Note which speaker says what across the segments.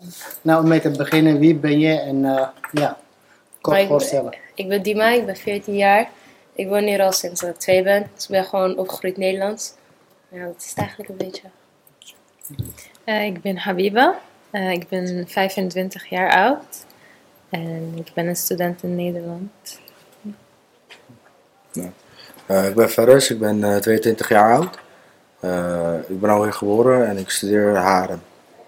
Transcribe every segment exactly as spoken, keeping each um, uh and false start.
Speaker 1: Nou, om mee te beginnen, wie ben je en uh, ja, kort
Speaker 2: ik,
Speaker 1: voorstellen.
Speaker 2: Ik ben Dima, ik ben veertien jaar. Ik woon hier al sinds ik twee ben, dus ik ben gewoon opgegroeid Nederlands. Ja, dat is het eigenlijk een beetje.
Speaker 3: Uh, ik ben Habiba, uh, ik ben vijfentwintig jaar oud en ik ben een student in Nederland.
Speaker 4: Ja. Uh, ik ben Ferris, ik ben uh, tweeëntwintig jaar oud. Uh, ik ben alweer geboren en ik studeer Haren.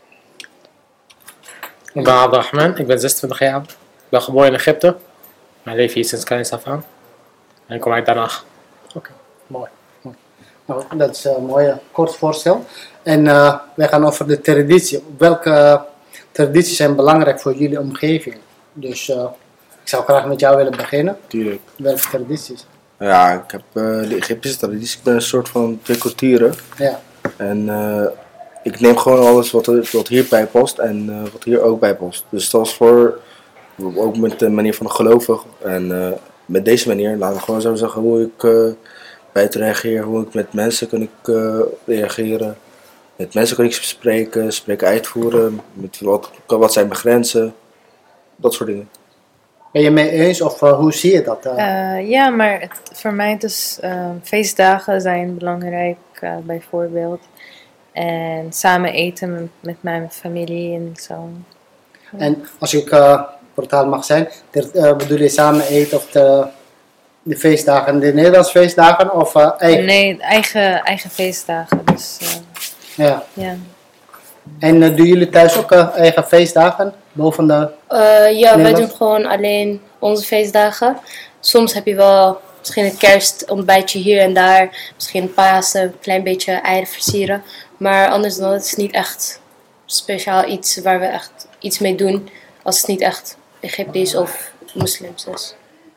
Speaker 5: Ik ben Abdelrahman, ik ben zesentwintig jaar oud. Ik ben geboren in Egypte. Mijn leven hier sinds kleins af aan. En ik kom uit Den Haag.
Speaker 1: Oké, okay, mooi. mooi. Nou, dat is een mooie kort voorstel. En uh, wij gaan over de traditie. Welke uh, tradities zijn belangrijk voor jullie omgeving? Dus uh, ik zou graag met jou willen beginnen.
Speaker 4: Tuurlijk.
Speaker 1: Welke tradities?
Speaker 4: Ja, ik heb uh, de Egyptische tradities. Ik ben een soort van twee culturen.
Speaker 1: Ja.
Speaker 4: En uh, ik neem gewoon alles wat, er, wat hierbij past en uh, wat hier ook bij past. Dus dat is voor, ook met de manier van gelovig. En uh, met deze manier, laten we gewoon zo zeggen hoe ik uh, buiten reageer, hoe ik met mensen kan ik uh, reageren. Met mensen kan ik spreken, spreken uitvoeren, met wat, wat zijn mijn grenzen, dat soort dingen.
Speaker 1: Ben je mee eens of uh, hoe zie je dat? Uh?
Speaker 3: Uh, ja, maar het, voor mij dus uh, feestdagen zijn belangrijk, uh, bijvoorbeeld. En samen eten met, met mijn familie en zo.
Speaker 1: En als ik uh, brutaal mag zijn, ter, uh, bedoel je samen eten of de, de feestdagen, de Nederlandse feestdagen of uh, eigen?
Speaker 3: Nee, eigen, eigen feestdagen. Dus, uh,
Speaker 1: ja.
Speaker 3: ja.
Speaker 1: En uh, doen jullie thuis ook uh, eigen feestdagen? Boven de
Speaker 2: uh, ja, wij doen gewoon alleen onze feestdagen. Soms heb je wel misschien een kerstontbijtje hier en daar. Misschien Pasen, een klein beetje eieren versieren. Maar anders dan dat is niet echt speciaal iets waar we echt iets mee doen. Als het niet echt Egyptisch of moslims is.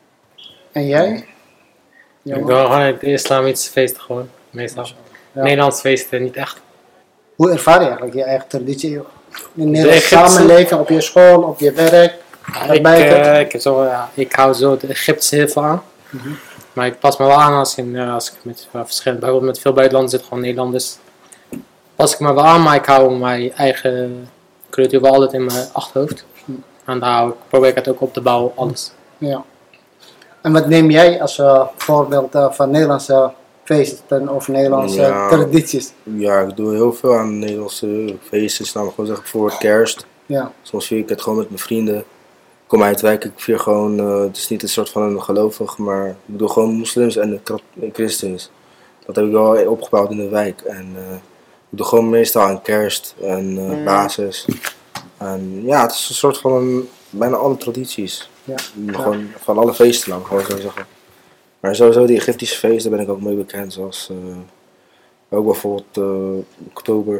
Speaker 1: En jij?
Speaker 5: Ja, ik doe gewoon het islamitische feesten gewoon, meestal. Ja. Nederlandse feesten niet echt.
Speaker 1: Hoe ervaar je eigenlijk je eigen traditie? In Nederlandse samenleving, op je school, op je werk?
Speaker 5: Ja, ik, uh, ik, heb zo, ja, ik hou zo de Egyptische heel veel aan. Mm-hmm. Maar ik pas me wel aan als, in, uh, als ik met uh, verschillende, bijvoorbeeld met veel buitenlanders zit, gewoon Nederlanders. Pas ik me wel aan, maar ik hou mijn eigen cultuur wel altijd in mijn achterhoofd. Mm. En daar hou ik, probeer ik het ook op te bouwen, alles.
Speaker 1: Ja. En wat neem jij als uh, voorbeeld uh, van Nederlandse feesten of Nederlandse ja, tradities?
Speaker 4: Ja, ik doe heel veel aan Nederlandse feesten. Laten we gewoon zeggen, bijvoorbeeld kerst.
Speaker 1: Ja.
Speaker 4: Soms vier ik het gewoon met mijn vrienden. Ik kom uit de wijk, ik vier gewoon, uh, het is niet een soort van een gelovig, maar ik bedoel gewoon moslims en christens. Dat heb ik wel opgebouwd in de wijk. En uh, ik doe gewoon meestal aan kerst en uh, mm. basis. En ja, het is een soort van een, bijna alle tradities.
Speaker 1: Ja.
Speaker 4: Gewoon
Speaker 1: ja.
Speaker 4: van alle feesten lang, gewoon zo zeggen. Maar sowieso die Egyptische feesten ben ik ook mee bekend, zoals uh, ook bijvoorbeeld uh, oktober,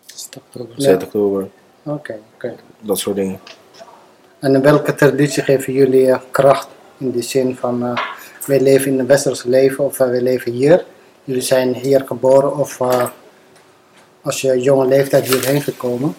Speaker 4: zes oktober,
Speaker 1: Oké, okay, okay.
Speaker 4: Dat soort dingen.
Speaker 1: En in welke traditie geven jullie uh, kracht in de zin van uh, wij leven in een westers leven of uh, wij leven hier? Jullie zijn hier geboren of uh, als je jonge leeftijd hierheen gekomen?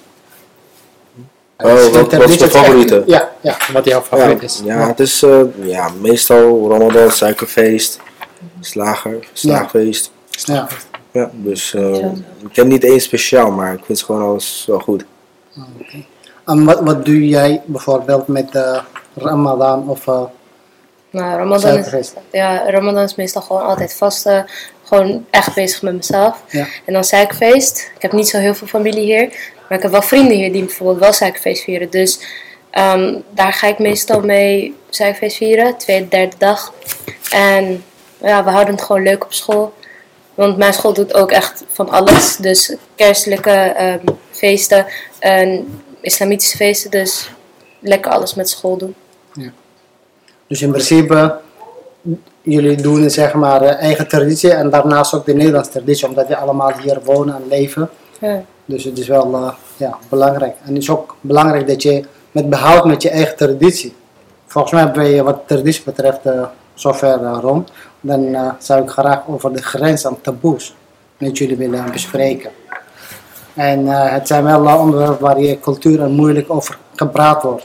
Speaker 4: Oh, wat, wat is de favoriete?
Speaker 1: Ja, ja,
Speaker 5: wat jouw favoriet is.
Speaker 4: Ja, ja, het is uh, ja, meestal Ramadan, suikerfeest, slager, slaagfeest.
Speaker 1: Ja.
Speaker 4: Ja, dus uh, ik heb niet één speciaal, maar ik vind gewoon alles wel goed.
Speaker 1: Okay. En wat, wat doe jij bijvoorbeeld met uh, Ramadan of uh,
Speaker 2: nou, Ramadan is, ja, Ramadan is meestal gewoon altijd vasten, gewoon echt bezig met mezelf.
Speaker 1: Ja.
Speaker 2: En dan suikerfeest. Ik heb niet zo heel veel familie hier. Maar ik heb wel vrienden hier die bijvoorbeeld wel suikerfeest vieren. Dus um, daar ga ik meestal mee suikerfeest vieren. Tweede, derde dag. En ja, we houden het gewoon leuk op school. Want mijn school doet ook echt van alles. Dus kerstelijke um, feesten en islamitische feesten. Dus lekker alles met school doen.
Speaker 1: Ja. Dus in principe, jullie doen zeg maar eigen traditie. En daarnaast ook de Nederlandse traditie. Omdat je allemaal hier wonen en leven.
Speaker 2: Ja.
Speaker 1: Dus het is wel uh, ja, belangrijk. En het is ook belangrijk dat je met behoud met je eigen traditie. Volgens mij ben je wat traditie betreft uh, zover uh, rond. Dan uh, zou ik graag over de grens aan taboes met jullie willen bespreken. En uh, het zijn wel uh, onderwerpen waar je cultuur en moeilijk over gepraat wordt.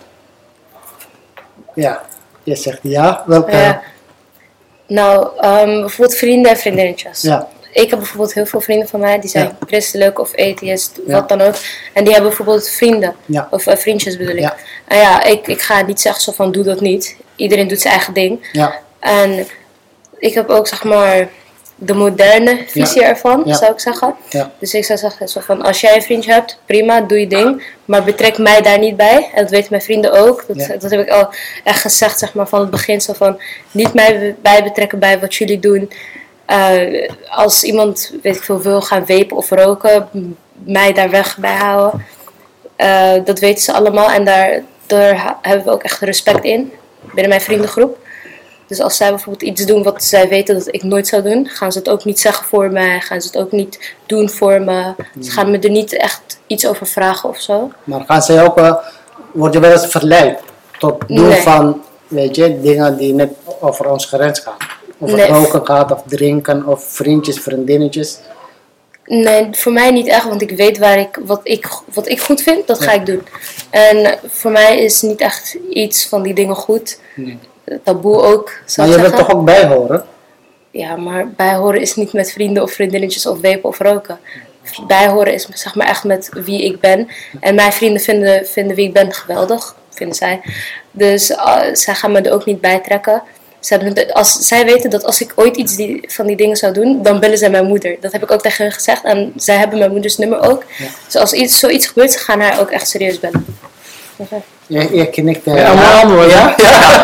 Speaker 1: Ja, je zegt ja. Welke?
Speaker 2: Ja. Nou, um, bijvoorbeeld vrienden en vriendinnetjes.
Speaker 1: Ja.
Speaker 2: ik heb bijvoorbeeld heel veel vrienden van mij die zijn
Speaker 1: Ja.
Speaker 2: christelijk of atheïst,
Speaker 1: Ja.
Speaker 2: wat dan ook. En die hebben bijvoorbeeld vrienden,
Speaker 1: Ja.
Speaker 2: of uh, vriendjes bedoel ik.
Speaker 1: Ja.
Speaker 2: En ja, ik, ik ga niet zeggen zo van doe dat niet. Iedereen doet zijn eigen ding.
Speaker 1: Ja.
Speaker 2: En ik heb ook zeg maar de moderne visie
Speaker 1: Ja.
Speaker 2: ervan,
Speaker 1: Ja.
Speaker 2: zou ik zeggen.
Speaker 1: Ja.
Speaker 2: Dus ik zou zeggen zo van als jij een vriendje hebt, prima, doe je ding. Maar betrek mij daar niet bij. En dat weten mijn vrienden ook. Dat,
Speaker 1: Ja.
Speaker 2: dat heb ik al echt gezegd zeg maar van het begin. Zo van niet mij bij betrekken bij wat jullie doen. Uh, als iemand, weet ik veel, wil gaan vapen of roken, m- mij daar weg bij houden. Uh, dat weten ze allemaal en daar, daar ha- hebben we ook echt respect in binnen mijn vriendengroep. Dus als zij bijvoorbeeld iets doen wat zij weten dat ik nooit zou doen, gaan ze het ook niet zeggen voor mij, gaan ze het ook niet doen voor me. Ze gaan me er niet echt iets over vragen of zo.
Speaker 1: Maar gaan zij ook, uh, word je wel eens verleid tot doen
Speaker 2: Nee.
Speaker 1: van, weet je, dingen die net over ons grens gaan? Of het
Speaker 2: Nee.
Speaker 1: roken gaat, of drinken, of vriendjes, vriendinnetjes.
Speaker 2: Nee, voor mij niet echt, want ik weet waar ik, wat, ik, wat ik goed vind, dat ga
Speaker 1: Ja.
Speaker 2: ik doen. En voor mij is niet echt iets van die dingen goed.
Speaker 1: Nee.
Speaker 2: Taboe ook, zou
Speaker 1: Maar
Speaker 2: ik
Speaker 1: je wilt
Speaker 2: zeggen.
Speaker 1: toch ook bijhoren?
Speaker 2: Ja, maar bijhoren is niet met vrienden of vriendinnetjes of wepen of roken. Bijhoren is zeg maar echt met wie ik ben. En mijn vrienden vinden, vinden wie ik ben geweldig, vinden zij. Dus uh, zij gaan me er ook niet bij trekken. Zij, hebben de- als, zij weten dat als ik ooit iets die, van die dingen zou doen, dan bellen zij mijn moeder. Dat heb ik ook tegen hen gezegd. En zij hebben mijn moeders nummer ook.
Speaker 1: Ja.
Speaker 2: Dus als iets, zoiets gebeurt, ze gaan haar ook echt serieus bellen. Oké.
Speaker 1: Je, je knikt. uh,
Speaker 5: Ja, maar antwoord.
Speaker 1: Ja?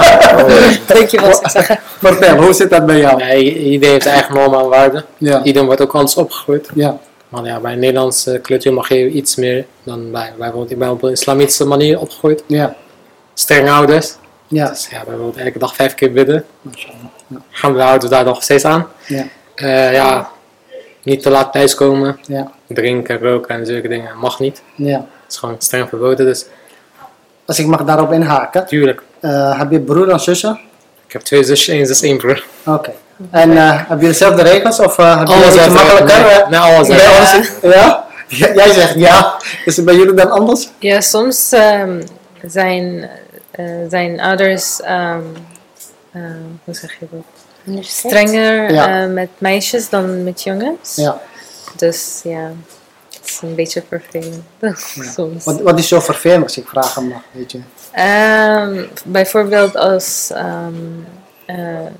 Speaker 2: Dankjewel, zou ik zeggen.
Speaker 1: Vertel, hoe zit dat bij jou?
Speaker 5: Ja, i- iedereen heeft eigen normen en waarden.
Speaker 1: Ja.
Speaker 5: Iedereen wordt ook anders opgegroeid.
Speaker 1: Ja.
Speaker 5: Maar ja, bij een Nederlandse cultuur mag je iets meer dan bij bijvoorbeeld. Ik ben op een islamitische manier opgegroeid.
Speaker 1: Ja.
Speaker 5: Strenge ouders.
Speaker 1: Ja.
Speaker 5: Dus ja, bijvoorbeeld elke dag vijf keer bidden.
Speaker 1: Mashallah. Ja.
Speaker 5: Gaan we houden we daar nog steeds aan.
Speaker 1: Ja.
Speaker 5: Eh, ja, niet te laat thuiskomen.
Speaker 1: Ja.
Speaker 5: Drinken, roken en zulke dingen mag niet.
Speaker 1: Ja.
Speaker 5: Het is gewoon streng verboden, dus
Speaker 1: Als ik mag daarop inhaken.
Speaker 5: tuurlijk.
Speaker 1: Uh, heb je broer en zussen?
Speaker 5: Ik heb twee zusjes, één zus, één broer.
Speaker 1: Oké. En uh, heb je dezelfde regels of uh, heb je
Speaker 5: Alles
Speaker 1: het
Speaker 5: uit-
Speaker 1: makkelijker?
Speaker 5: nee,
Speaker 1: uh,
Speaker 5: nee, alles
Speaker 1: bij
Speaker 5: uit-
Speaker 1: ons- Ja? Ja? Jij zegt ja. Is het bij jullie dan anders?
Speaker 3: Ja, soms ehm, zijn, eh, zijn ouders, ehm, eh, hoe zeg je dat? Strenger
Speaker 1: Ja.
Speaker 3: eh, met meisjes dan met jongens.
Speaker 1: Ja.
Speaker 3: Dus ja, het is een beetje vervelend soms.
Speaker 1: Wat, wat is zo vervelend als ik vragen mag, weet je?
Speaker 3: Ehm, bijvoorbeeld als ehm, eh,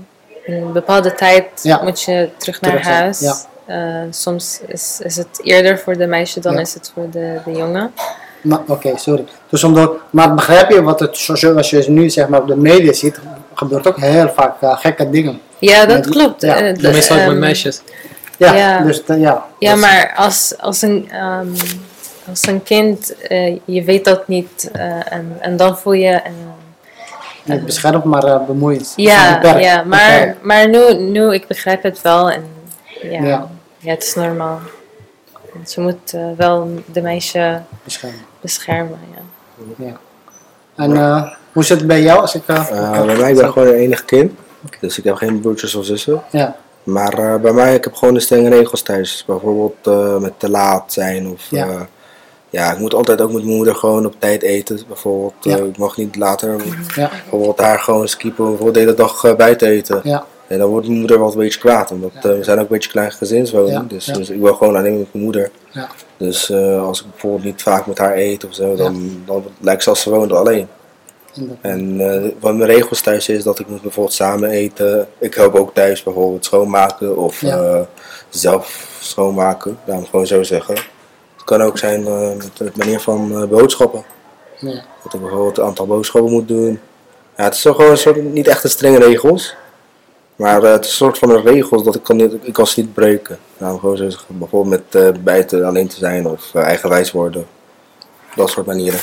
Speaker 3: een bepaalde tijd
Speaker 1: Ja.
Speaker 3: moet je terug naar
Speaker 1: Terug zijn,
Speaker 3: huis.
Speaker 1: ja.
Speaker 3: Eh, soms is, is het eerder voor de meisje dan
Speaker 1: Ja.
Speaker 3: is het voor de, de jongen.
Speaker 1: Maar oké, sorry. Dus omdat, maar begrijp je wat het, zo- zoals je nu zeg maar op de media ziet, gebeurt ook heel vaak uh, gekke dingen.
Speaker 3: Ja, dat
Speaker 1: Ja,
Speaker 3: klopt.
Speaker 1: ja.
Speaker 3: Eh, de-
Speaker 5: Meestal ook met
Speaker 3: ehm,
Speaker 5: meisjes.
Speaker 1: Ja,
Speaker 3: Ja.
Speaker 1: dus uh, ja.
Speaker 3: Ja,
Speaker 1: Dus-
Speaker 3: maar als, als, een, ehm, als een kind, eh, je weet dat niet eh, en, en dan voel je... eh,
Speaker 1: Niet beschermd, maar uh, bemoeiend.
Speaker 3: ja,
Speaker 1: Beperkt,
Speaker 3: ja, maar,
Speaker 1: beperkt.
Speaker 3: maar nu, nu ik begrijp het wel en ja,
Speaker 1: Ja.
Speaker 3: ja. het is normaal. Want je moet eh, wel de meisje
Speaker 1: Beschermen.
Speaker 3: beschermen. Ja.
Speaker 1: Ja. En uh, hoe zit het bij jou? Als ik, uh,
Speaker 4: Uh, bij mij, ik ben gewoon een enig kind. Dus ik heb geen broertjes of zussen.
Speaker 1: ja.
Speaker 4: Maar uh, bij mij, ik heb gewoon de strenge regels thuis. Bijvoorbeeld uh, met te laat zijn of...
Speaker 1: Ja.
Speaker 4: Ja. ja, ik moet altijd ook met mijn moeder gewoon op tijd eten. Bijvoorbeeld, uh,
Speaker 1: Ja.
Speaker 4: ik mag niet later...
Speaker 1: Ja.
Speaker 4: Bijvoorbeeld haar gewoon skippen, bijvoorbeeld de hele dag uh, buiten eten.
Speaker 1: Ja.
Speaker 4: En dan wordt mijn moeder wel een beetje kwaad. Omdat uh, we zijn ook een beetje klein gezinswoning.
Speaker 1: Ja.
Speaker 4: Dus,
Speaker 1: Ja.
Speaker 4: dus ik wil gewoon alleen met mijn moeder.
Speaker 1: Ja.
Speaker 4: Dus uh, als ik bijvoorbeeld niet vaak met haar eet of zo, dan, dan lijkt ze als ze woont alleen. En uh, wat mijn regels thuis is, dat ik moet bijvoorbeeld samen eten. Ik help ook thuis bijvoorbeeld schoonmaken of
Speaker 1: Ja.
Speaker 4: uh, zelf schoonmaken. Laat me gewoon zo zeggen. Het kan ook zijn uh, met de manier van uh, boodschappen.
Speaker 1: Ja.
Speaker 4: Dat ik bijvoorbeeld een aantal boodschappen moet doen. Ja, het is toch gewoon een soort, niet echt een strenge regels. Maar uh, het is een soort van een regels dat ik kan, niet, ik kan ze niet breken. Laat me gewoon zo zeggen. Bijvoorbeeld met uh, buiten alleen te zijn of uh, eigenwijs worden. Dat soort manieren.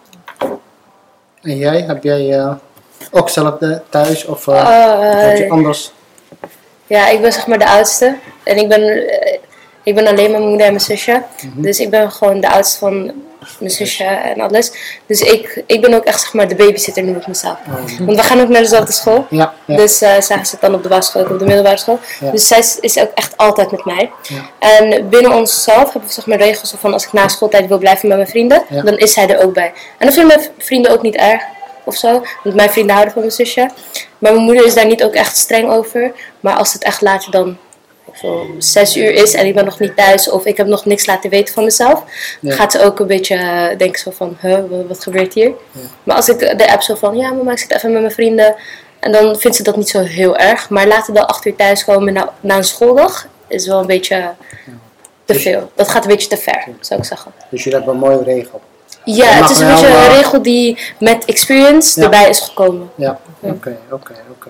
Speaker 1: En jij, heb jij uh, ook zelf de, thuis of uh,
Speaker 2: Uh,
Speaker 1: word je anders?
Speaker 2: Ja, ik ben zeg maar de oudste. En ik ben, eh, ik ben alleen mijn moeder en mijn zusje.
Speaker 1: Mhm.
Speaker 2: Dus ik ben gewoon de oudste van mijn zusje en alles. Dus ik, ik ben ook echt zeg maar de babysitter, noem ik mezelf. Want we gaan ook naar dezelfde school.
Speaker 1: Ja, ja.
Speaker 2: Dus uh, zij zit dan op de basisschool, ik op de middelbare school.
Speaker 1: Ja.
Speaker 2: Dus zij is, is ook echt altijd met mij.
Speaker 1: Ja.
Speaker 2: En binnen onszelf hebben we zeg maar regels van als ik na schooltijd wil blijven met mijn vrienden,
Speaker 1: Ja.
Speaker 2: dan is zij er ook bij. En dat vinden mijn vrienden ook niet erg of zo. Want mijn vrienden houden van mijn zusje. Maar mijn moeder is daar niet ook echt streng over. Maar als het echt later dan ik veel, zes uur is en ik ben nog niet thuis of ik heb nog niks laten weten van mezelf,
Speaker 1: Ja.
Speaker 2: dan gaat ze ook een beetje uh, denken zo van, huh, wat, wat gebeurt hier?
Speaker 1: Ja.
Speaker 2: Maar als ik de, de app zo van, ja mama, ik zit even met mijn vrienden, en dan vindt ze dat niet zo heel erg. Maar later dan acht uur thuiskomen na, na een schooldag is wel een beetje te veel. Dat gaat een beetje te ver, zou ik zeggen.
Speaker 1: Dus jullie hebben een mooie regel.
Speaker 2: Ja,
Speaker 1: Je
Speaker 2: het
Speaker 1: mag
Speaker 2: is een
Speaker 1: wel,
Speaker 2: beetje een
Speaker 1: uh,
Speaker 2: regel die met experience
Speaker 1: Ja.
Speaker 2: erbij is gekomen.
Speaker 1: Ja,
Speaker 2: Ja.
Speaker 1: oké, oké, oké.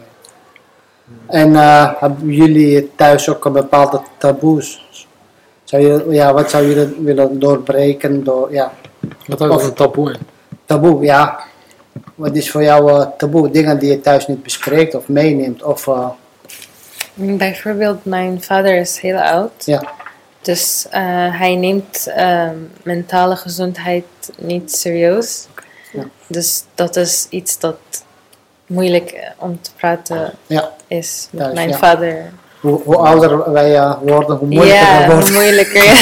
Speaker 1: En eh, hebben jullie thuis ook een bepaalde taboes? Zou je, ja, wat zou jullie willen doorbreken? Door, ja,
Speaker 5: Wat ook
Speaker 1: Of-
Speaker 5: een taboe in.
Speaker 1: taboe, ja. Wat is voor jou eh, taboe? Dingen die je thuis niet bespreekt of meeneemt? Of, eh,
Speaker 3: Bijvoorbeeld, mijn vader is heel oud.
Speaker 1: ja,
Speaker 3: Dus eh, hij neemt eh, mentale gezondheid niet serieus.
Speaker 1: Ja.
Speaker 3: Dus dat is iets dat moeilijk eh, om te praten
Speaker 1: ja.
Speaker 3: is met
Speaker 1: Thuis,
Speaker 3: mijn
Speaker 1: ja.
Speaker 3: vader.
Speaker 1: Hoe, hoe ouder wij eh, worden, hoe moeilijker
Speaker 3: Ja,
Speaker 1: het
Speaker 3: hoe
Speaker 1: wordt.
Speaker 3: moeilijker. Ja.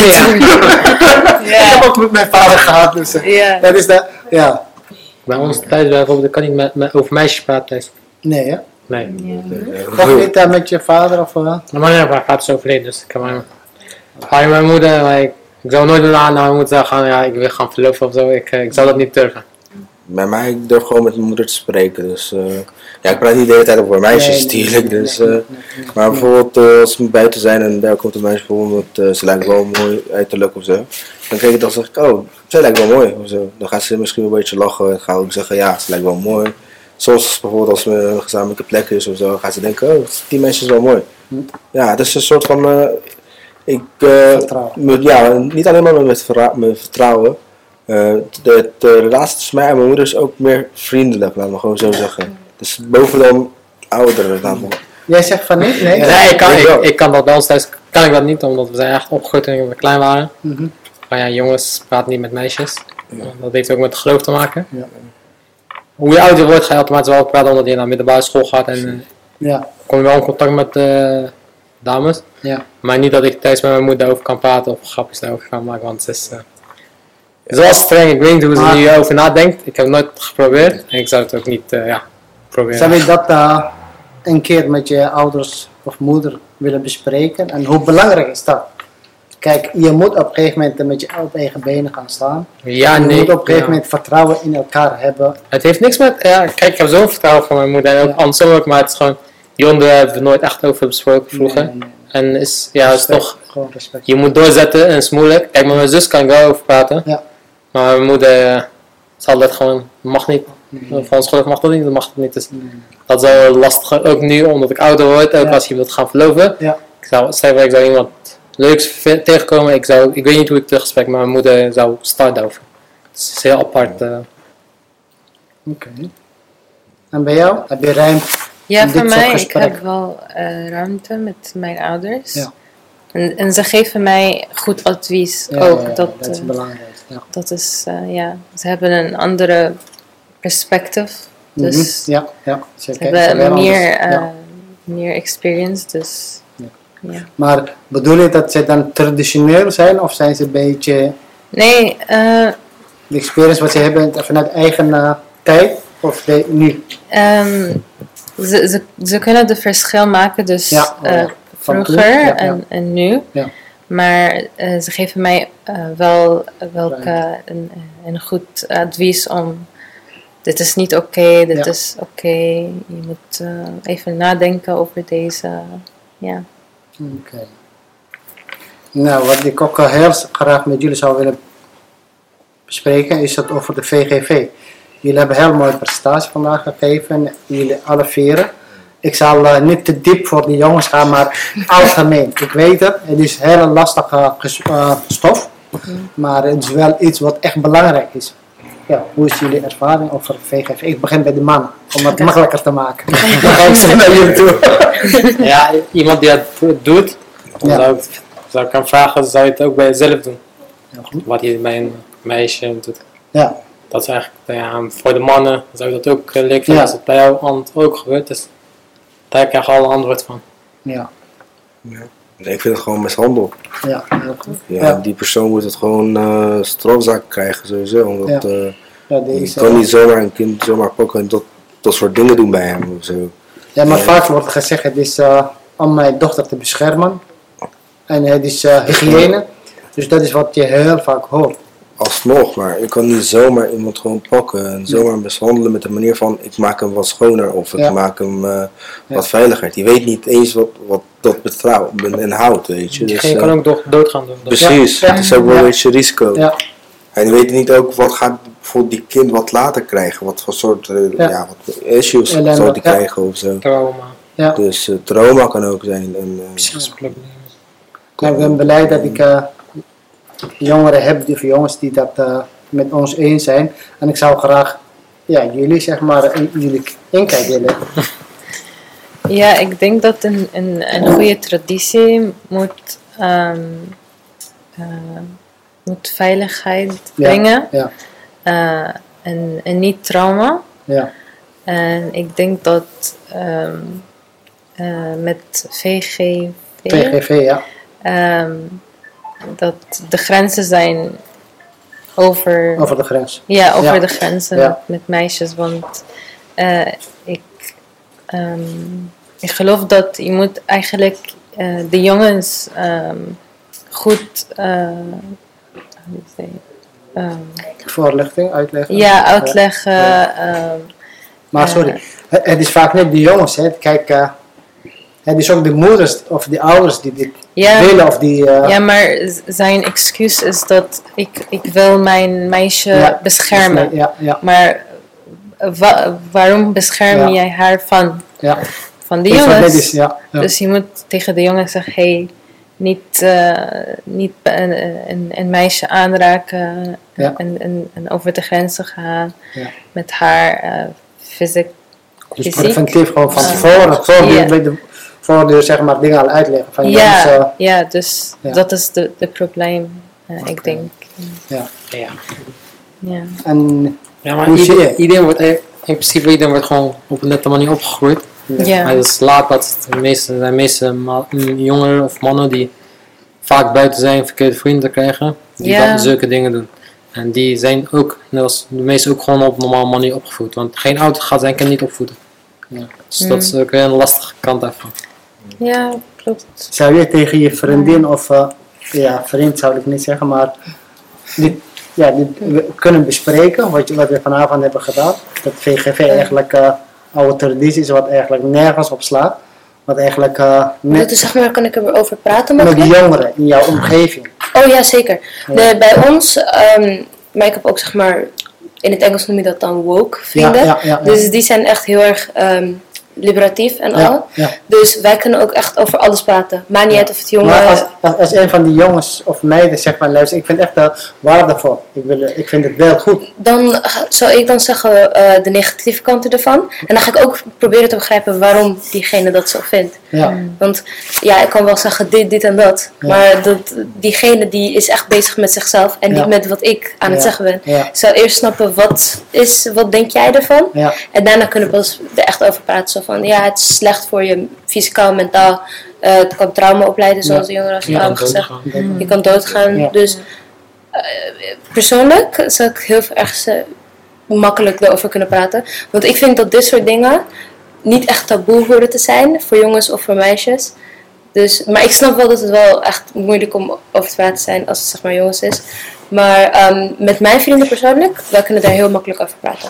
Speaker 1: Ik heb
Speaker 3: Ja.
Speaker 1: ook met mijn vader gehad, dus eh,
Speaker 3: Ja.
Speaker 1: dat is de, ja.
Speaker 5: Bij ons thuis bijvoorbeeld, ik kan niet met, met, over meisjes praten thuis.
Speaker 1: Nee, hè?
Speaker 5: Nee.
Speaker 3: Ja.
Speaker 1: Of niet eh, met je vader of... eh,
Speaker 5: Maar mijn vader is overleden, dus ik heb mijn, mijn, mijn moeder, maar ik, ik zou nooit willen aan naar mijn moeder gaan, ja, ik wil gaan verloven of zo, ik, eh, ik zou dat niet durven.
Speaker 4: Bij mij, ik durf gewoon met mijn moeder te spreken. Dus eh, ja, ik praat niet de hele tijd over meisjes
Speaker 1: nee, nee,
Speaker 4: natuurlijk.
Speaker 1: nee,
Speaker 4: Dus,
Speaker 1: nee,
Speaker 4: eh,
Speaker 1: nee, nee.
Speaker 4: maar bijvoorbeeld eh, als we buiten zijn en daar komt een meisje bijvoorbeeld, uh, ze lijkt wel mooi uiterlijk of zo. Dan kijk ik dan zeg ik, oh, zij lijkt wel mooi of zo. Dan gaat ze misschien een beetje lachen en ga ik zeggen, ja, ze lijkt wel mooi. Soms bijvoorbeeld als we een gezamenlijke plek is of zo, gaat ze denken, oh, die meisje is wel mooi.
Speaker 1: Hm.
Speaker 4: Ja, het is een soort van, eh, ik, eh,
Speaker 1: Vertrouwen.
Speaker 4: met- ja, niet alleen maar met verra- met vertrouwen. Eh, de, de relatie tussen mij en mijn moeder is ook meer vriendelijk, laten we gewoon zo zeggen. Dus boven dan ouder, laten we.
Speaker 1: Jij zegt van niet? Nee?
Speaker 5: Nee, ik kan,
Speaker 4: ik
Speaker 5: ik,
Speaker 4: wel.
Speaker 5: ik kan dat bij ons thuis, kan ik dat niet, omdat we zijn echt opgegroeid toen we klein waren.
Speaker 1: Mhm.
Speaker 5: Maar ja, jongens praten niet met meisjes. Dat heeft ook met het geloof te maken.
Speaker 1: Ja.
Speaker 5: Hoe je ouder wordt, ga je automatisch wel praten omdat je naar middelbare school gaat en eh,
Speaker 1: Ja,
Speaker 5: kom je wel in contact met eh, dames.
Speaker 1: ja.
Speaker 5: Maar niet dat ik thuis met mijn moeder over kan praten of grapjes daarover kan maken, want het is, eh, het is wel streng. Ik weet niet hoe ze
Speaker 1: Maar-
Speaker 5: er nu over nadenkt. Ik heb het nooit geprobeerd en ik zou het ook niet eh, ja, proberen.
Speaker 1: Zou je dat eh, een keer met je ouders of moeder willen bespreken? En hoe belangrijk is dat? Kijk, je moet op een gegeven moment met je op eigen benen gaan staan.
Speaker 5: Ja,
Speaker 1: je
Speaker 5: nee.
Speaker 1: moet op een gegeven
Speaker 5: ja.
Speaker 1: moment vertrouwen in elkaar hebben.
Speaker 5: Het heeft niks met, ja, kijk, ik heb zo'n vertrouwen van mijn moeder en ook
Speaker 1: Ja.
Speaker 5: andersom ook, maar het is gewoon, die onderwerpen hebben we nooit echt over besproken vroeger.
Speaker 1: Nee, nee, nee.
Speaker 5: En is, ja, het is
Speaker 1: Respect,
Speaker 5: toch,
Speaker 1: Gewoon respect.
Speaker 5: je moet doorzetten en het is moeilijk. Kijk, met mijn zus kan ik wel over praten,
Speaker 1: Ja.
Speaker 5: maar mijn moeder eh, zal dat gewoon, mag niet.
Speaker 1: Nee.
Speaker 5: Van ons geloof mag dat niet, dat mag het niet. Dus
Speaker 1: Nee.
Speaker 5: dat is wel lastig, ook nu omdat ik ouder word, ook
Speaker 1: Ja.
Speaker 5: als je wilt gaan verloven.
Speaker 1: Ja.
Speaker 5: Ik zou, stel ik zou iemand leuks ve- tegenkomen, ik, zou, ik weet niet hoe ik teruggesprek met mijn moeder zou starten over. Het is heel apart. eh.
Speaker 1: Oké. En bij jou? Heb je ruimte?
Speaker 3: Ja,
Speaker 1: Dit
Speaker 3: voor
Speaker 1: soort
Speaker 3: mij, ik
Speaker 1: gesprekken.
Speaker 3: heb wel eh, ruimte met mijn ouders.
Speaker 1: Ja.
Speaker 3: En, en ze geven mij goed advies
Speaker 1: Ja,
Speaker 3: ook.
Speaker 1: ja, ja,
Speaker 3: dat,
Speaker 1: dat is
Speaker 3: eh,
Speaker 1: belangrijk. Ja.
Speaker 3: dat is, eh, ja, ze hebben een andere perspectief. Dus
Speaker 1: Mhm. Ja, ja. Zeker.
Speaker 3: ze hebben
Speaker 1: Ze hebben
Speaker 3: meer,
Speaker 1: anders.
Speaker 3: eh,
Speaker 1: Ja.
Speaker 3: meer experience. Dus
Speaker 1: Ja.
Speaker 3: ja.
Speaker 1: Maar bedoel je dat ze dan traditioneel zijn of zijn ze een beetje
Speaker 3: Nee, eh,
Speaker 1: de experience wat ze hebben vanuit eigen eh, tijd of de, nu?
Speaker 3: ehm, ze, ze, ze kunnen de verschil maken, dus
Speaker 1: Ja, oh ja.
Speaker 3: eh,
Speaker 1: Van
Speaker 3: vroeger
Speaker 1: toen, ja, ja.
Speaker 3: En, en nu.
Speaker 1: Ja.
Speaker 3: Maar eh, ze geven mij eh, wel welke, een, een goed advies om. Dit is niet oké, dit
Speaker 1: Ja.
Speaker 3: is oké. Je moet eh, even nadenken over deze. Ja.
Speaker 1: Oké. Nou, wat ik ook eh, heel graag met jullie zou willen bespreken is het over de V G V. Jullie hebben een heel mooie presentatie vandaag gegeven, jullie alle vieren. Ik zal eh, niet te diep voor die jongens gaan, maar algemeen. Ik weet het, het is een hele lastige ges- eh, stof, maar het is wel iets wat echt belangrijk is. Ja, hoe is jullie ervaring over V G V? Ik begin bij de mannen, om het makkelijker te maken. Dan ga ik zo naar jullie toe.
Speaker 5: Ja, iemand die dat doet, dan
Speaker 1: Ja.
Speaker 5: zou, ik, zou ik hem vragen, zou je het ook bij jezelf doen?
Speaker 1: Ja, goed.
Speaker 5: Wat je bij een meisje doet.
Speaker 1: Ja,
Speaker 5: Dat is eigenlijk, nou ja, voor de mannen zou je dat ook eh, leuk vinden
Speaker 1: Ja.
Speaker 5: als het bij jou an- ook gebeurt. Dus daar krijg je al een antwoord van.
Speaker 1: ja,
Speaker 4: Nee, ik vind het gewoon mishandel.
Speaker 1: ja, heel goed.
Speaker 4: Ja,
Speaker 1: Ja.
Speaker 4: die persoon moet het gewoon eh strafzaak krijgen sowieso. Omdat
Speaker 1: Ja.
Speaker 4: eh,
Speaker 1: Ja,
Speaker 4: je
Speaker 1: deze,
Speaker 4: kan niet zomaar een kind zomaar pakken en dat, dat soort dingen doen bij hem of zo.
Speaker 1: ja, maar
Speaker 4: Ja.
Speaker 1: vaak wordt gezegd, het is uh, om mijn dochter te beschermen. En het is uh, hygiëne. Dus dat is wat je heel vaak hoort.
Speaker 4: Alsnog, maar je kan niet zomaar iemand gewoon pakken en zomaar mishandelen met de manier van ik maak hem wat schoner of ik
Speaker 1: Ja.
Speaker 4: maak hem uh,
Speaker 1: Ja.
Speaker 4: wat veiliger. Die weet niet eens wat, wat dat betrouw, inhoudt, weet je. Dus,
Speaker 5: Diegene
Speaker 4: uh,
Speaker 5: kan ook dood, doodgaan. Dus.
Speaker 4: precies,
Speaker 1: Ja.
Speaker 4: het is ook wel
Speaker 1: Ja.
Speaker 4: een beetje risico.
Speaker 1: Ja.
Speaker 4: En je weet niet ook wat gaat bijvoorbeeld die kind wat later krijgen, wat voor soort uh,
Speaker 1: Ja.
Speaker 4: ja. wat issues
Speaker 1: Ellende,
Speaker 4: zal die
Speaker 1: ja.
Speaker 4: krijgen of zo.
Speaker 5: Trauma.
Speaker 1: Ja.
Speaker 4: Dus uh, trauma kan ook zijn. En, uh,
Speaker 5: Psychische problemen.
Speaker 1: Maar ik ben blij dat ik uh, jongeren heb, of jongens die dat uh, met ons eens zijn. En ik zou graag ja, jullie, zeg maar, in, jullie inkijk willen.
Speaker 3: Ja, ik denk dat een, een, een goede traditie moet, um, uh, moet veiligheid
Speaker 1: Ja,
Speaker 3: brengen
Speaker 1: ja.
Speaker 3: uh, en, en niet trauma.
Speaker 1: Ja,
Speaker 3: En ik denk dat um, uh, met V G V,
Speaker 1: T G V, ja.
Speaker 3: um, dat de grenzen zijn over,
Speaker 1: Over de grens.
Speaker 3: ja, over
Speaker 1: Ja.
Speaker 3: de grenzen
Speaker 1: Ja.
Speaker 3: met, met meisjes. Want uh, ik, um, ik geloof dat je moet eigenlijk uh, de jongens um, goed uh, hoe moet ik zeggen, um,
Speaker 1: Voorlichting, uitleggen.
Speaker 3: ja, uitleggen.
Speaker 1: Ja.
Speaker 3: Um,
Speaker 1: Maar sorry, het, het is vaak niet de jongens. Hè. Kijk, uh, het is ook de moeders of de ouders die dit
Speaker 3: Ja.
Speaker 1: willen. Of die, uh,
Speaker 3: Ja, maar z- zijn excuus is dat ik, ik wil mijn meisje
Speaker 1: Ja,
Speaker 3: beschermen.
Speaker 1: Ja, ja,
Speaker 3: Maar wa- waarom bescherm
Speaker 1: Ja.
Speaker 3: jij haar van,
Speaker 1: ja.
Speaker 3: van die
Speaker 1: Iets wat
Speaker 3: jongens?
Speaker 1: net is, ja, ja.
Speaker 3: Dus je moet tegen de jongens zeggen, hey, niet, uh, niet een, een, een meisje aanraken
Speaker 1: Ja.
Speaker 3: en, en, en over de grenzen gaan
Speaker 1: Ja.
Speaker 3: met haar uh, fysiek.
Speaker 1: Dus
Speaker 3: fysiek.
Speaker 1: preventief gewoon van
Speaker 3: Uh,
Speaker 1: tevoren, voor
Speaker 3: ja.
Speaker 1: de, de, voor de zeg maar, dingen al uitleggen. Van
Speaker 3: Ja,
Speaker 1: jongens, uh,
Speaker 3: ja, dus
Speaker 1: ja.
Speaker 3: dat is de, de probleem, uh, ik denk.
Speaker 1: ja.
Speaker 5: Ja.
Speaker 3: Ja.
Speaker 1: En
Speaker 5: Ja, maar
Speaker 1: Hoe zie
Speaker 5: iedereen,
Speaker 1: je?
Speaker 5: iedereen wordt, in principe iedereen wordt gewoon op een nette manier opgegroeid.
Speaker 3: Ja.
Speaker 5: Maar het is laat dat de meeste, de meeste ma- jongeren of mannen die vaak buiten zijn verkeerde vrienden krijgen, die
Speaker 3: Ja.
Speaker 5: dan zulke dingen doen. En die zijn ook, net als de meesten, ook gewoon op een normale manier opgevoed. Want geen ouder gaat zijn kind niet opvoeden.
Speaker 1: Ja.
Speaker 5: Dus dat is ook een lastige kant daarvan.
Speaker 3: Ja, klopt.
Speaker 1: zou je tegen je vriendin of uh, ja, vriend zou ik niet zeggen, maar dit, ja, dit we kunnen bespreken wat, je- wat we vanavond hebben gedaan. Dat V G V eigenlijk uh, oude traditie is wat eigenlijk nergens op slaat. Wat eigenlijk uh,
Speaker 2: Dus
Speaker 1: met,
Speaker 2: zeg maar, kan ik erover praten
Speaker 1: met
Speaker 2: mogelijk?
Speaker 1: die jongeren in jouw omgeving.
Speaker 2: Oh ja, zeker. De, bij ons, um, maar ik heb ook zeg maar, in het Engels noem je dat dan woke vrienden.
Speaker 1: Ja, ja, ja, ja.
Speaker 2: Dus die zijn echt heel erg um, liberatief en
Speaker 1: Ja,
Speaker 2: al.
Speaker 1: ja.
Speaker 2: Dus wij kunnen ook echt over alles praten. Maakt niet uit of het jongen...
Speaker 1: Maar als, als, als een van die jongens of meiden zegt van luister, ik vind het echt uh, waardevol. Ik, wil, uh, ik vind het wel goed.
Speaker 2: Dan ga- zou ik dan zeggen uh, de negatieve kanten ervan. En dan ga ik ook proberen te begrijpen waarom diegene dat zo vindt.
Speaker 1: Ja,
Speaker 2: Want ja, ik kan wel zeggen dit, dit en dat.
Speaker 1: Ja.
Speaker 2: Maar dat, diegene die is echt bezig met zichzelf en
Speaker 1: Ja.
Speaker 2: niet met wat ik aan het
Speaker 1: Ja.
Speaker 2: zeggen ben.
Speaker 1: Ja.
Speaker 2: Ik zou eerst snappen wat, is, wat denk jij ervan?
Speaker 1: ja,
Speaker 2: En daarna kunnen we pas er echt over praten. Zo van ja, het is slecht voor je fysicaal, mentaal. Uh, het kan trauma opleiden, zoals de jongeren
Speaker 1: Ja,
Speaker 2: al hebben gezegd.
Speaker 5: Doodgaan.
Speaker 2: Je kan doodgaan.
Speaker 1: Ja.
Speaker 2: Dus uh, persoonlijk zou ik heel erg uh, makkelijk erover kunnen praten. Want ik vind dat dit soort dingen niet echt taboe horen te zijn voor jongens of voor meisjes. Dus, maar ik snap wel dat het wel echt moeilijk om over te praten zijn als het zeg maar jongens is. Maar um, met mijn vrienden persoonlijk, wij kunnen daar heel makkelijk over praten.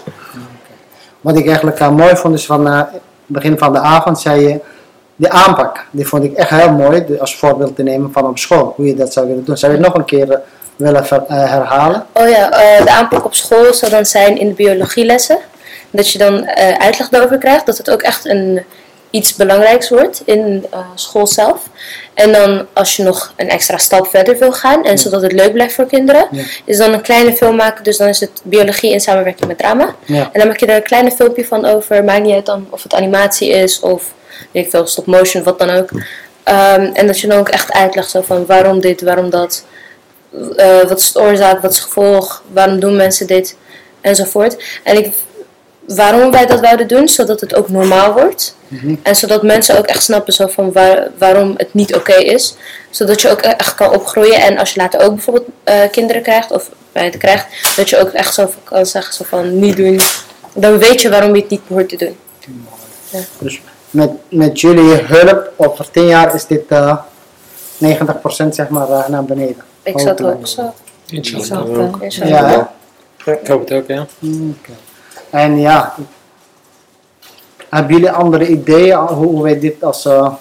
Speaker 1: Wat ik eigenlijk uh, mooi vond is van uh, begin van de avond zei je de aanpak. Die vond ik echt heel mooi de- als voorbeeld te nemen van op school. Hoe je dat zou willen doen. Zou je het nog een keer uh, willen ver- uh, herhalen?
Speaker 2: Oh ja, uh, de aanpak op school zou dan zijn in de biologielessen. Dat je dan uh, uitleg daarover krijgt. Dat het ook echt een, iets belangrijks wordt in uh, school zelf. En dan als je nog een extra stap verder wil gaan. En zodat het leuk blijft voor kinderen.
Speaker 1: Ja.
Speaker 2: Is dan een kleine film maken. Dus dan is het biologie in samenwerking met drama.
Speaker 1: Ja.
Speaker 2: En dan maak je er een kleine filmpje van over. Maakt niet uit dan of het animatie is of weet ik veel, stop motion, wat dan ook. Um, en dat je dan ook echt uitlegt zo van waarom dit, waarom dat. Uh, wat is de oorzaak, wat is het gevolg, waarom doen mensen dit, enzovoort. En ik, waarom wij dat wouden doen, zodat het ook normaal wordt.
Speaker 1: Mhm.
Speaker 2: En zodat mensen ook echt snappen zo van waar, waarom het niet oké is. Zodat je ook echt kan opgroeien. En als je later ook bijvoorbeeld uh, kinderen krijgt, of meiden krijgt, dat je ook echt zo kan zeggen zo van niet doen. Dan weet je waarom je het niet hoort te doen.
Speaker 1: Dus met, met jullie hulp over tien jaar is dit uh, negentig procent zeg maar uh, naar beneden.
Speaker 2: Ik zat ook zo.
Speaker 5: Inshallah.
Speaker 3: Hetzelfde.
Speaker 2: Inshallah.
Speaker 1: Ja, hè?
Speaker 5: Ik hoop het ook, ja.
Speaker 1: Mm, oké. En ja, hebben jullie andere ideeën hoe, hoe wij dit als uh,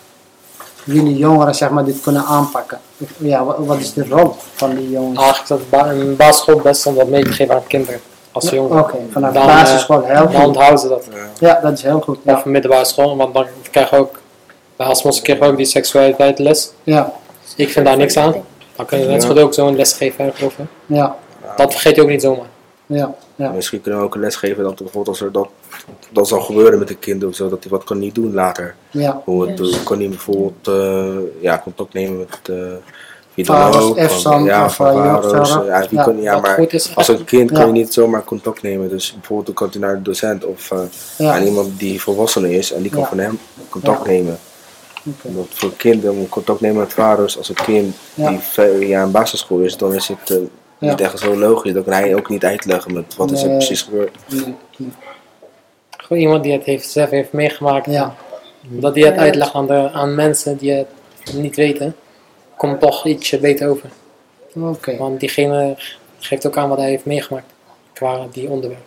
Speaker 1: jullie jongeren zeg maar dit kunnen aanpakken? Ja, wat, wat is de rol van die jongens?
Speaker 5: Eigenlijk is dat ba- een basisschool best om wat mee te geven aan kinderen. Als jongeren.
Speaker 1: Oké, vanaf de
Speaker 5: Dan,
Speaker 1: basisschool
Speaker 5: eh,
Speaker 1: heel
Speaker 5: Dan
Speaker 1: goed.
Speaker 5: onthouden ze dat.
Speaker 1: Ja, dat is heel goed.
Speaker 5: Of
Speaker 1: Ja,
Speaker 5: middelbare school, want dan krijgen we ook, bij Asmos krijgen we ook die seksualiteitsles.
Speaker 1: ja,
Speaker 5: Ik vind daar niks aan. Dan kun je net zo goed ook zo'n les geven erover.
Speaker 1: ja,
Speaker 5: Dat vergeet je ook niet zomaar.
Speaker 1: ja, ja.
Speaker 4: Misschien kunnen we ook een les geven dat bijvoorbeeld als er dat, dat zal gebeuren met een kind of zo, dat hij wat kan niet doen later.
Speaker 1: ja.
Speaker 4: Hoe het,
Speaker 2: Yes.
Speaker 4: kan hij bijvoorbeeld uh, ja, contact nemen met uh, wie dan
Speaker 1: Vaders,
Speaker 4: ook.
Speaker 1: F S A
Speaker 4: van-
Speaker 1: M
Speaker 4: ja,
Speaker 1: of,
Speaker 4: van
Speaker 1: uh,
Speaker 4: vaders.
Speaker 1: jeugdzorg.
Speaker 4: Ja, wie
Speaker 1: Ja,
Speaker 4: kan, ja,
Speaker 5: Wat
Speaker 4: maar
Speaker 5: goed is,
Speaker 4: als een kind kan
Speaker 1: Ja.
Speaker 4: je niet zomaar contact nemen. Dus bijvoorbeeld kan hij naar de docent of uh,
Speaker 1: Ja.
Speaker 4: aan iemand die volwassenen is en die kan
Speaker 1: Ja.
Speaker 4: van hem contact
Speaker 1: Ja.
Speaker 4: nemen.
Speaker 1: Oké.
Speaker 4: Omdat voor kinderen moet contact nemen met vaders. Als een kind
Speaker 1: Ja.
Speaker 4: die vijf jaar in basisschool is, dan is het uh,
Speaker 1: Ja.
Speaker 4: niet echt zo logisch. Dan kan hij ook niet uitleggen met wat is er
Speaker 1: Nee.
Speaker 4: precies gebeurd.
Speaker 1: Nee, nee.
Speaker 5: Gewoon iemand die het heeft, zelf heeft meegemaakt.
Speaker 1: Ja,
Speaker 5: Dat die het
Speaker 2: Ja.
Speaker 5: uitlegt aan, de, aan mensen die het niet weten, komt toch ietsje beter over.
Speaker 1: oké.
Speaker 5: Want diegene geeft ook aan wat hij heeft meegemaakt qua die onderwerp.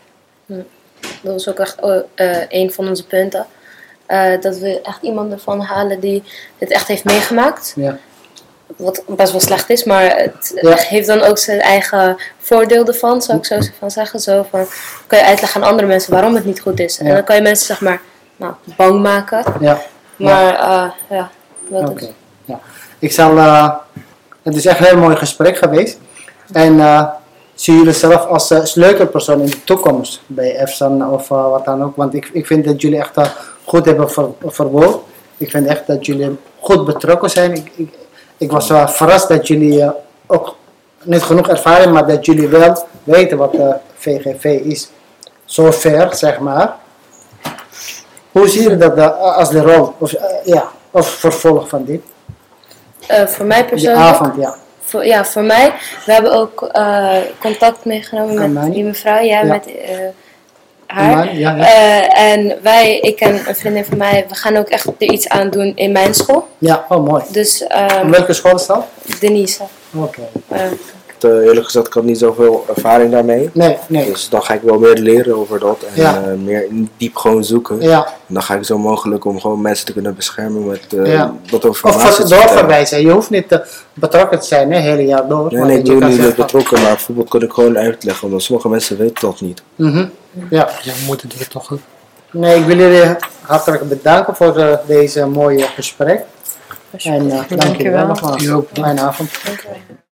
Speaker 2: Dat was ook echt oh, eh, een van onze punten. Eh, dat we echt iemand ervan halen die het echt heeft meegemaakt.
Speaker 1: Ja,
Speaker 2: Wat best wel slecht is, maar het
Speaker 1: Ja.
Speaker 2: heeft dan ook zijn eigen voordeel ervan, zou ik zo van zeggen. Zo van, kan je uitleggen aan andere mensen waarom het niet goed is. En
Speaker 1: Ja.
Speaker 2: dan kan je mensen zeg maar nou, bang maken.
Speaker 1: ja.
Speaker 2: Maar eh, ja, dat
Speaker 1: Oké.
Speaker 2: is...
Speaker 1: Ja. Ik zal, uh, het is echt een heel mooi gesprek geweest. En uh, zie jullie zelf als uh, sleutelpersoon in de toekomst bij F S A N of uh, wat dan ook? Want ik, ik vind dat jullie echt uh, goed hebben ver, verwoord. Ik vind echt dat jullie goed betrokken zijn. Ik, ik, ik was uh, verrast dat jullie uh, ook niet genoeg ervaring, maar dat jullie wel weten wat de V G V is. Zover, zeg maar. Hoe zie je dat uh, als de rol, of, uh, ja, of vervolg van dit?
Speaker 2: Eh, voor mij
Speaker 1: Die
Speaker 2: persoonlijk...
Speaker 1: avond, ja.
Speaker 2: Voor, ja, voor mij. We hebben ook eh, contact meegenomen met
Speaker 1: Amani.
Speaker 2: die mevrouw. Ja,
Speaker 1: Ja.
Speaker 2: met eh, haar.
Speaker 1: Amani, ja, ja.
Speaker 2: Eh, en wij, ik en een vriendin van mij, we gaan ook echt er iets aan doen in mijn school.
Speaker 1: Ja, oh mooi.
Speaker 2: Dus
Speaker 1: In
Speaker 2: ehm
Speaker 1: welke school is dat?
Speaker 2: Denise.
Speaker 1: Oké.
Speaker 2: eh,
Speaker 4: Uh, eerlijk gezegd, ik had niet zoveel ervaring daarmee.
Speaker 1: Nee, nee.
Speaker 4: Dus dan ga ik wel meer leren over dat en
Speaker 1: Ja.
Speaker 4: uh, meer in diep gewoon zoeken.
Speaker 1: Ja.
Speaker 4: En dan ga ik zo mogelijk om gewoon mensen te kunnen beschermen met uh,
Speaker 1: Ja.
Speaker 4: wat
Speaker 1: Of
Speaker 4: informatie
Speaker 1: voor-
Speaker 4: te vertellen.
Speaker 1: doorverwijzen. Je hoeft niet uh, betrokken te zijn, het hele jaar door.
Speaker 4: Nee,
Speaker 1: maar
Speaker 4: nee, ik
Speaker 1: dat je
Speaker 4: bedoel
Speaker 1: kan
Speaker 4: niet met
Speaker 1: zeggen-
Speaker 4: betrokken, maar bijvoorbeeld kan ik gewoon uitleggen, omdat sommige mensen weten dat niet.
Speaker 1: Mhm. Ja.
Speaker 5: Ja, we moeten dit toch ook.
Speaker 1: Nee, ik wil jullie hartelijk bedanken voor uh, deze mooie gesprek. En uh, dank jullie wel
Speaker 3: Dankjewel.
Speaker 1: nogmaals.
Speaker 5: U ook.
Speaker 1: Fijne avond.
Speaker 2: Dankjewel.